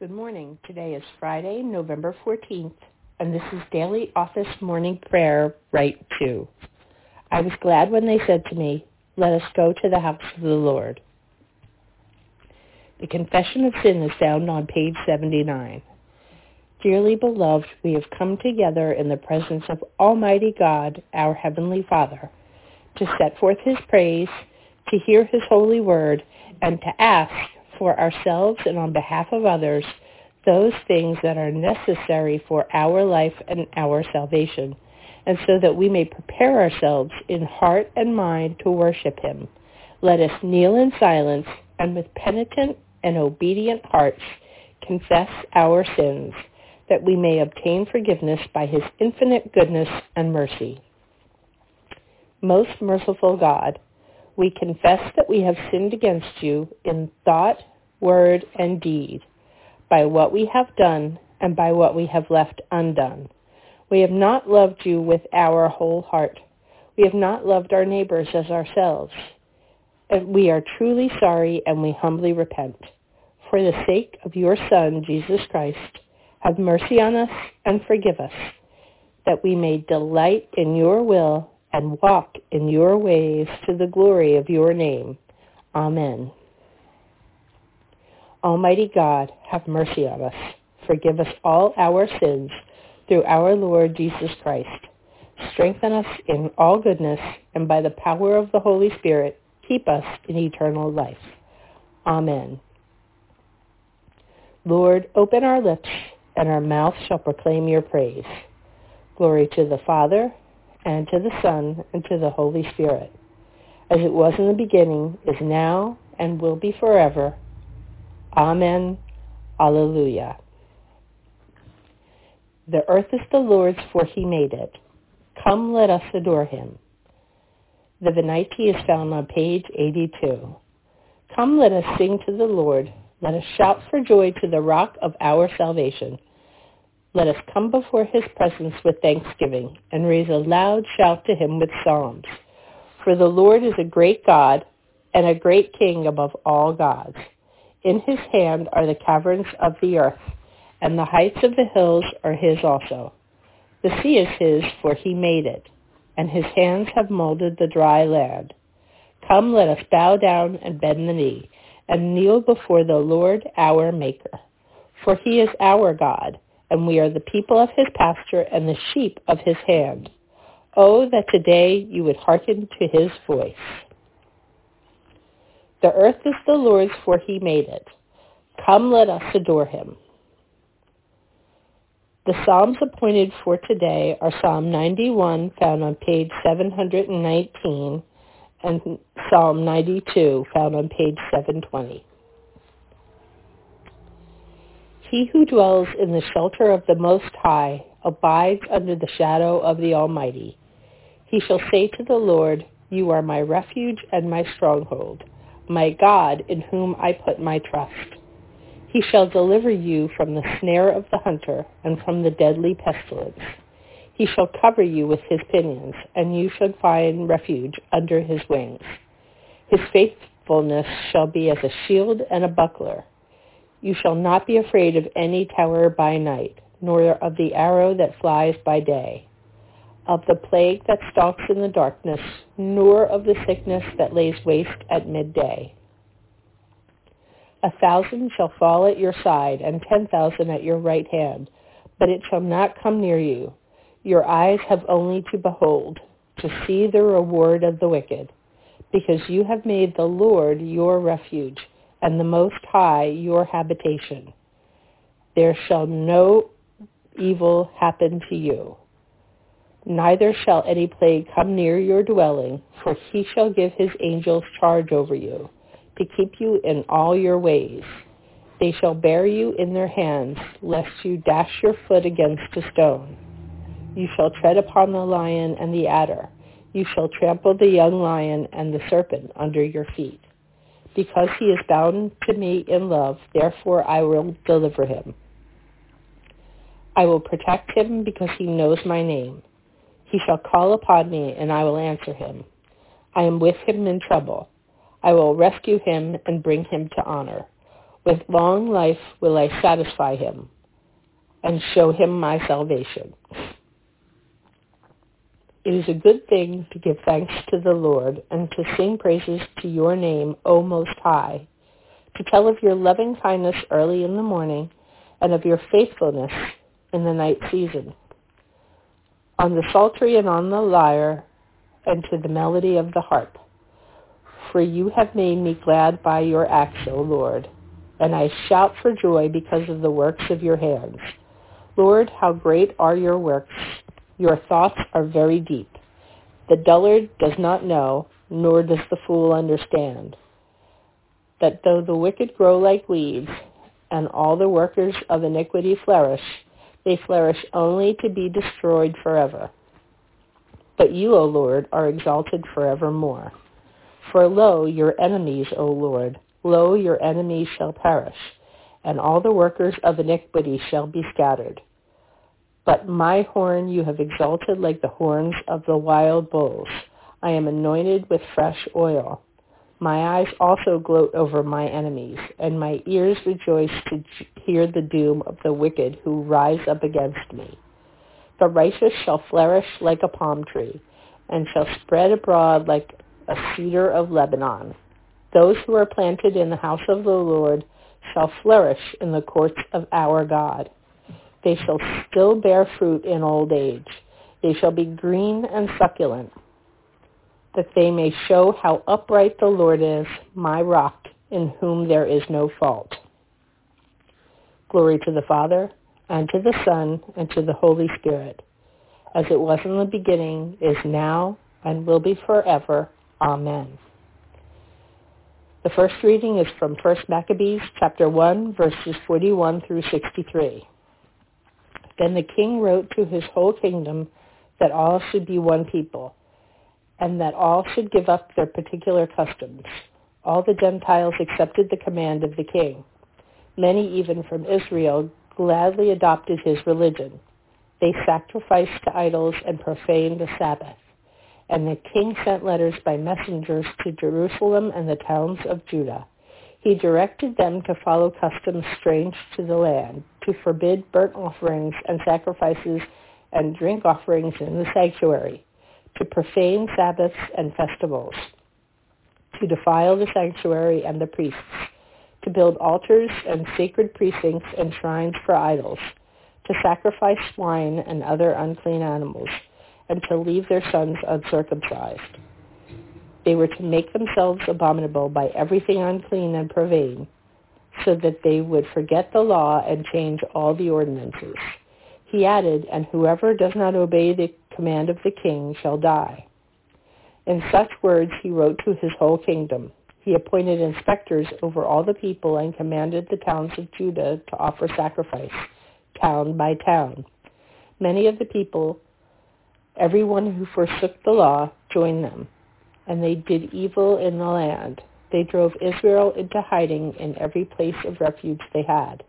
Good morning. Today is Friday, November 14th, and this is Daily Office Morning Prayer, Rite 2. I was glad when they said to me, "Let us go to the house of the Lord." The Confession of Sin is found on page 79. Dearly beloved, we have come together in the presence of Almighty God, our Heavenly Father, to set forth His praise, to hear His holy word, and to ask for ourselves and on behalf of others those things that are necessary for our life and our salvation, and so that we may prepare ourselves in heart and mind to worship Him. Let us kneel in silence and with penitent and obedient hearts confess our sins, that we may obtain forgiveness by His infinite goodness and mercy. Most merciful God, we confess that we have sinned against you in thought, word, and deed, by what we have done and by what we have left undone. We have not loved you with our whole heart. We have not loved our neighbors as ourselves. And we are truly sorry and we humbly repent. For the sake of your Son, Jesus Christ, have mercy on us and forgive us, that we may delight in your will and walk in your ways to the glory of your name. Amen. Almighty God, have mercy on us. Forgive us all our sins through our Lord Jesus Christ. Strengthen us in all goodness, and by the power of the Holy Spirit, keep us in eternal life. Amen. Lord, open our lips, and our mouth shall proclaim your praise. Glory to the Father, and to the Son, and to the Holy Spirit, as it was in the beginning, is now, and will be forever. Amen. Alleluia. The earth is the Lord's, for He made it. Come, let us adore Him. The Venite is found on page 82. Come, let us sing to the Lord. Let us shout for joy to the rock of our salvation. Let us come before His presence with thanksgiving and raise a loud shout to Him with psalms. For the Lord is a great God and a great King above all gods. In His hand are the caverns of the earth, and the heights of the hills are His also. The sea is His, for He made it, and His hands have molded the dry land. Come, let us bow down and bend the knee, and kneel before the Lord our Maker. For He is our God, and we are the people of His pasture and the sheep of His hand. Oh, that today you would hearken to His voice. The earth is the Lord's, for He made it. Come, let us adore Him. The Psalms appointed for today are Psalm 91, found on page 719, and Psalm 92, found on page 720. He who dwells in the shelter of the Most High abides under the shadow of the Almighty. He shall say to the Lord, "You are my refuge and my stronghold, my God in whom I put my trust." He shall deliver you from the snare of the hunter and from the deadly pestilence. He shall cover you with His pinions, and you shall find refuge under His wings. His faithfulness shall be as a shield and a buckler. You shall not be afraid of any terror by night, nor of the arrow that flies by day, of the plague that stalks in the darkness, nor of the sickness that lays waste at midday. 1,000 shall fall at your side, and 10,000 at your right hand, but it shall not come near you. Your eyes have only to behold, to see the reward of the wicked, because you have made the Lord your refuge, and the Most High your habitation. There shall no evil happen to you. Neither shall any plague come near your dwelling, for He shall give His angels charge over you, to keep you in all your ways. They shall bear you in their hands, lest you dash your foot against a stone. You shall tread upon the lion and the adder. You shall trample the young lion and the serpent under your feet. Because He is bound to me in love, therefore I will deliver Him. I will protect Him because He knows my name. He shall call upon me, and I will answer him. I am with him in trouble. I will rescue him and bring him to honor. With long life will I satisfy him and show him my salvation. It is a good thing to give thanks to the Lord and to sing praises to your name, O Most High, to tell of your loving kindness early in the morning and of your faithfulness in the night season, on the psaltery and on the lyre and to the melody of the harp. For you have made me glad by your acts, O Lord, and I shout for joy because of the works of your hands. Lord, how great are your works! Your thoughts are very deep. The dullard does not know, nor does the fool understand, that though the wicked grow like weeds, and all the workers of iniquity flourish, they flourish only to be destroyed forever. But you, O Lord, are exalted forevermore. For lo, your enemies, O Lord, lo, your enemies shall perish, and all the workers of iniquity shall be scattered. But my horn you have exalted like the horns of the wild bulls. I am anointed with fresh oil. My eyes also gloat over my enemies, and my ears rejoice to hear the doom of the wicked who rise up against me. The righteous shall flourish like a palm tree, and shall spread abroad like a cedar of Lebanon. Those who are planted in the house of the Lord shall flourish in the courts of our God. They shall still bear fruit in old age. They shall be green and succulent, that they may show how upright the Lord is, my rock, in whom there is no fault. Glory to the Father, and to the Son, and to the Holy Spirit, as it was in the beginning, is now, and will be forever. Amen. The first reading is from 1 Maccabees chapter 1, verses 41 through 63. Then the king wrote to his whole kingdom that all should be one people, and that all should give up their particular customs. All the Gentiles accepted the command of the king. Many, even from Israel, gladly adopted his religion. They sacrificed to idols and profaned the Sabbath. And the king sent letters by messengers to Jerusalem and the towns of Judah. He directed them to follow customs strange to the land, to forbid burnt offerings and sacrifices and drink offerings in the sanctuary, to profane Sabbaths and festivals, to defile the sanctuary and the priests, to build altars and sacred precincts and shrines for idols, to sacrifice swine and other unclean animals, and to leave their sons uncircumcised. They were to make themselves abominable by everything unclean and profane, so that they would forget the law and change all the ordinances. He added, and whoever does not obey the command of the king shall die. In such words he wrote to his whole kingdom. He appointed inspectors over all the people and commanded the towns of Judah to offer sacrifice, town by town. Many of the people, everyone who forsook the law, joined them, and they did evil in the land. They drove Israel into hiding in every place of refuge they had.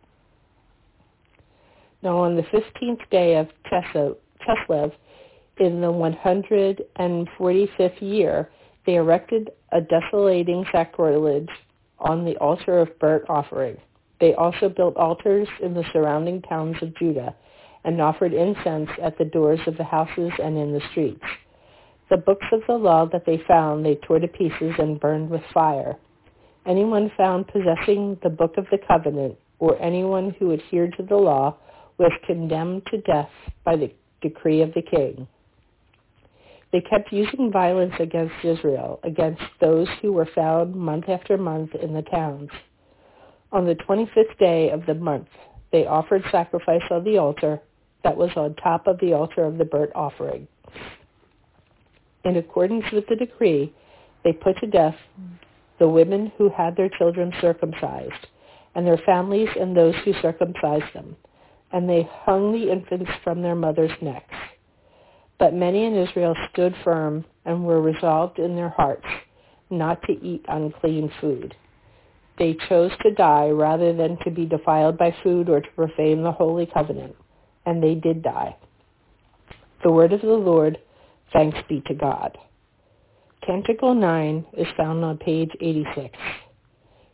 Now on the 15th day of Chislev, in the 145th year, they erected a desolating sacrilege on the altar of burnt offering. They also built altars in the surrounding towns of Judah and offered incense at the doors of the houses and in the streets. The books of the law that they found they tore to pieces and burned with fire. Anyone found possessing the book of the covenant, or anyone who adhered to the law, was condemned to death by the decree of the king. They kept using violence against Israel, against those who were found month after month in the towns. On the 25th day of the month, they offered sacrifice on the altar that was on top of the altar of the burnt offering. In accordance with the decree, they put to death the women who had their children circumcised, and their families and those who circumcised them, and they hung the infants from their mothers' necks. But many in Israel stood firm and were resolved in their hearts not to eat unclean food. They chose to die rather than to be defiled by food or to profane the holy covenant, and they did die. The word of the Lord. Thanks be to God. Canticle 9 is found on page 86.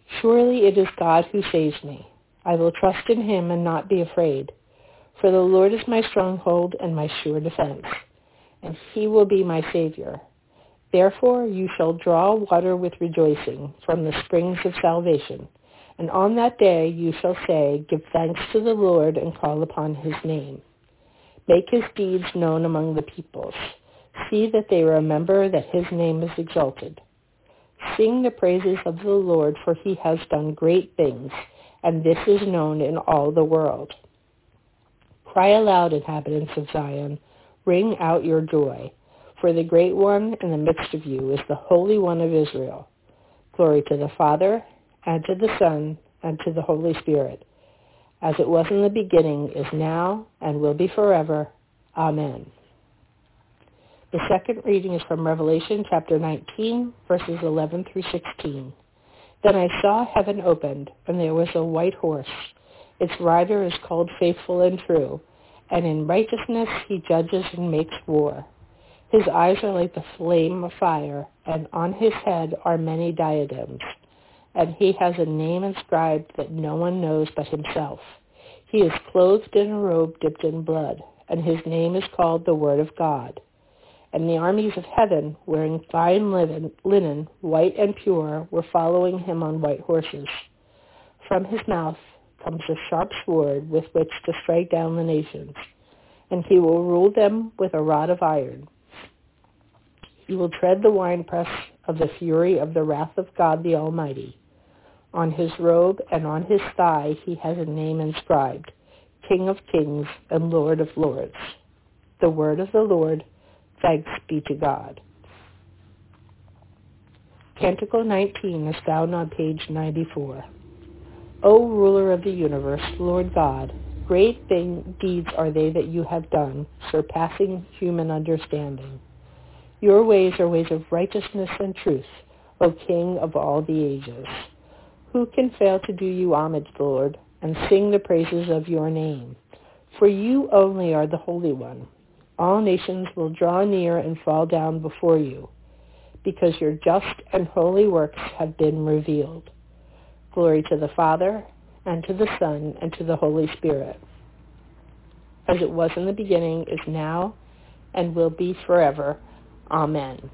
Surely it is God who saves me. I will trust in him and not be afraid. For the Lord is my stronghold and my sure defense, and he will be my Savior. Therefore you shall draw water with rejoicing from the springs of salvation. And on that day you shall say, give thanks to the Lord and call upon his name. Make his deeds known among the peoples. See that they remember that his name is exalted. Sing the praises of the Lord, for he has done great things, and this is known in all the world. Cry aloud, inhabitants of Zion. Ring out your joy, for the great one in the midst of you is the Holy One of Israel. Glory to the Father, and to the Son, and to the Holy Spirit, as it was in the beginning, is now, and will be forever. Amen. The second reading is from Revelation chapter 19, verses 11 through 16. Then I saw heaven opened, and there was a white horse. Its rider is called Faithful and True, and in righteousness he judges and makes war. His eyes are like the flame of fire, and on his head are many diadems. And he has a name inscribed that no one knows but himself. He is clothed in a robe dipped in blood, and his name is called the Word of God. And the armies of heaven, wearing fine linen, white and pure, were following him on white horses. From his mouth comes a sharp sword with which to strike down the nations, and he will rule them with a rod of iron. He will tread the winepress of the fury of the wrath of God the Almighty. On his robe and on his thigh he has a name inscribed, King of Kings and Lord of Lords. The word of the Lord. Thanks be to God. Canticle 19 is found on page 94. O ruler of the universe, Lord God, great deeds are they that you have done, surpassing human understanding. Your ways are ways of righteousness and truth, O King of all the ages. Who can fail to do you homage, Lord, and sing the praises of your name? For you only are the Holy One. All nations will draw near and fall down before you, because your just and holy works have been revealed. Glory to the Father, and to the Son, and to the Holy Spirit, as it was in the beginning, is now, and will be forever. Amen.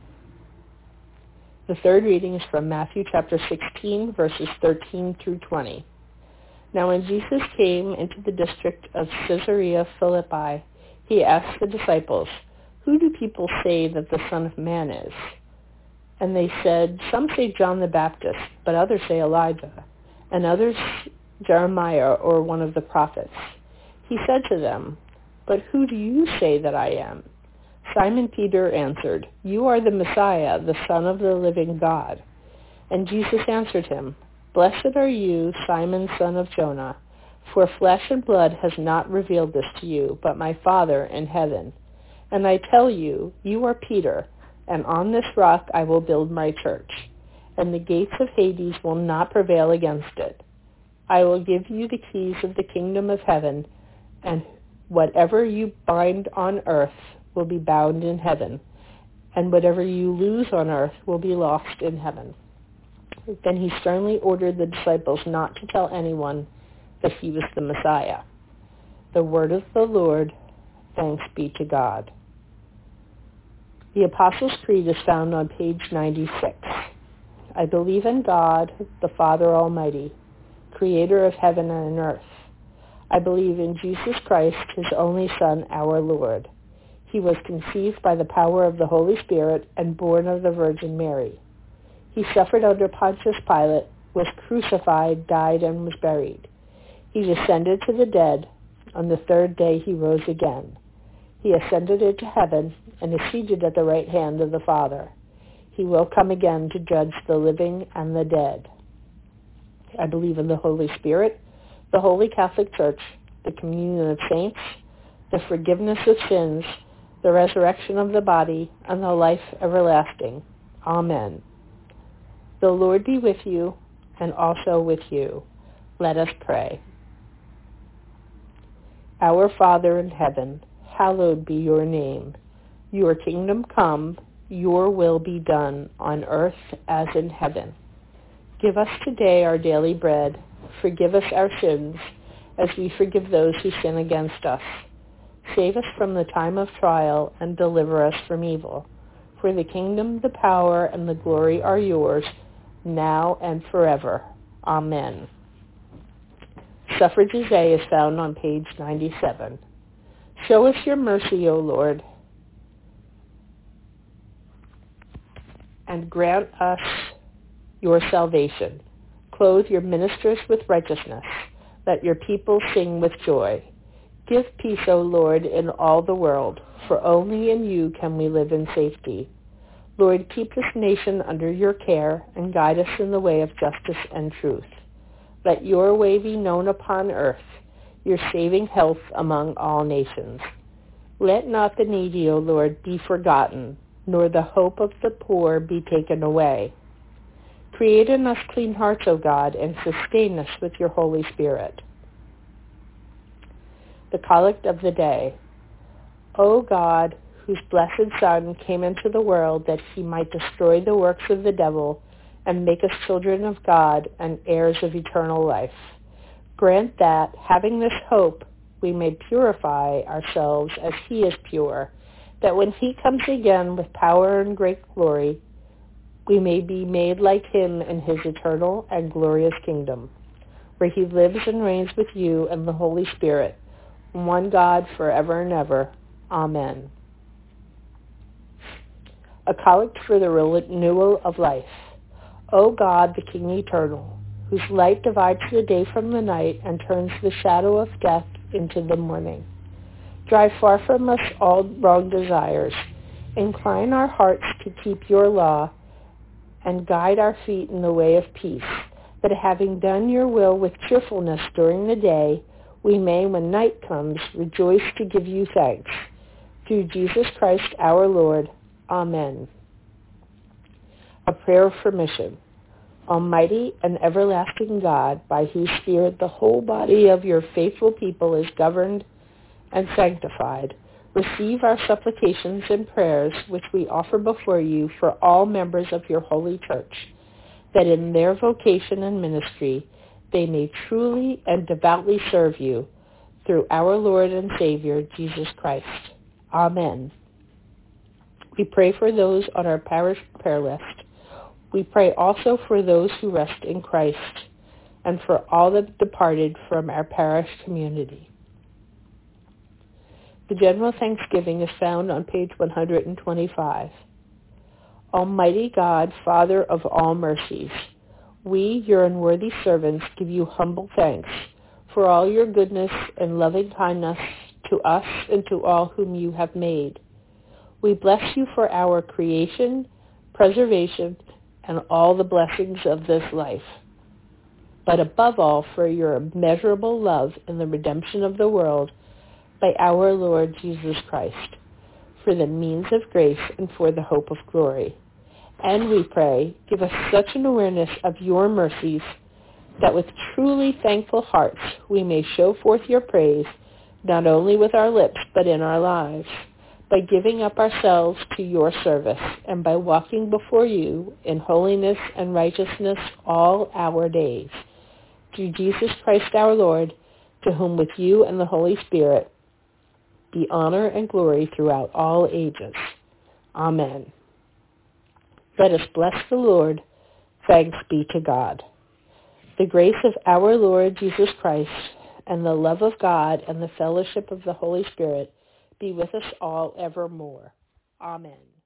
The third reading is from Matthew chapter 16, verses 13 through 20. Now when Jesus came into the district of Caesarea Philippi, he asked the disciples, who do people say that the Son of Man is? And they said, some say John the Baptist, but others say Elijah, and others Jeremiah or one of the prophets. He said to them, but who do you say that I am? Simon Peter answered, you are the Messiah, the Son of the living God. And Jesus answered him, blessed are you, Simon, son of Jonah, for flesh and blood has not revealed this to you, but my Father in heaven. And I tell you, you are Peter, and on this rock I will build my church, and the gates of Hades will not prevail against it. I will give you the keys of the kingdom of heaven, and whatever you bind on earth will be bound in heaven, and whatever you lose on earth will be lost in heaven. Then he sternly ordered the disciples not to tell anyone that he was the Messiah. The word of the Lord. Thanks be to God. The Apostles' Creed is found on page 96. I believe in God, the Father Almighty, creator of heaven and earth. I believe in Jesus Christ, his only Son, our Lord. He was conceived by the power of the Holy Spirit and born of the Virgin Mary. He suffered under Pontius Pilate, was crucified, died, and was buried. He descended to the dead. On the third day he rose again. He ascended into heaven and is seated at the right hand of the Father. He will come again to judge the living and the dead. I believe in the Holy Spirit, the Holy Catholic Church, the communion of saints, the forgiveness of sins, the resurrection of the body, and the life everlasting. Amen. The Lord be with you, and also with you. Let us pray. Our Father in heaven, hallowed be your name. Your kingdom come, your will be done on earth as in heaven. Give us today our daily bread. Forgive us our sins, as we forgive those who sin against us. Save us from the time of trial, and deliver us from evil. For the kingdom, the power, and the glory are yours, now and forever. Amen. Suffrages A is found on page 97. Show us your mercy, O Lord, and grant us your salvation. Clothe your ministers with righteousness. Let your people sing with joy. Give peace, O Lord, in all the world, for only in you can we live in safety. Lord, keep this nation under your care and guide us in the way of justice and truth. Let your way be known upon earth, your saving health among all nations. Let not the needy, O Lord, be forgotten, nor the hope of the poor be taken away. Create in us clean hearts, O God, and sustain us with your Holy Spirit. The Collect of the Day. O God, whose blessed Son came into the world that he might destroy the works of the devil and make us children of God and heirs of eternal life, grant that, having this hope, we may purify ourselves as he is pure, that when he comes again with power and great glory, we may be made like him in his eternal and glorious kingdom, where he lives and reigns with you and the Holy Spirit, one God forever and ever. Amen. A Collect for the Renewal of Life. O God, the King eternal, whose light divides the day from the night and turns the shadow of death into the morning, drive far from us all wrong desires. Incline our hearts to keep your law, and guide our feet in the way of peace, that having done your will with cheerfulness during the day, we may, when night comes, rejoice to give you thanks. Through Jesus Christ our Lord. Amen. A prayer for mission. Almighty and everlasting God, by whose Spirit the whole body of your faithful people is governed and sanctified, receive our supplications and prayers which we offer before you for all members of your holy church, that in their vocation and ministry they may truly and devoutly serve you, through our Lord and Savior, Jesus Christ. Amen. We pray for those on our parish prayer list. We pray also for those who rest in Christ, and for all the departed from our parish community. The General Thanksgiving is found on page 125. Almighty God, Father of all mercies, we, your unworthy servants, give you humble thanks for all your goodness and loving kindness to us and to all whom you have made. We bless you for our creation, preservation, and all the blessings of this life, but above all for your immeasurable love in the redemption of the world by our Lord Jesus Christ, for the means of grace and for the hope of glory. And we pray, give us such an awareness of your mercies that with truly thankful hearts we may show forth your praise, not only with our lips but in our lives, by giving up ourselves to your service and by walking before you in holiness and righteousness all our days. Through Jesus Christ our Lord, to whom with you and the Holy Spirit be honor and glory throughout all ages. Amen. Let us bless the Lord. Thanks be to God. The grace of our Lord Jesus Christ and the love of God and the fellowship of the Holy Spirit be with us all evermore. Amen.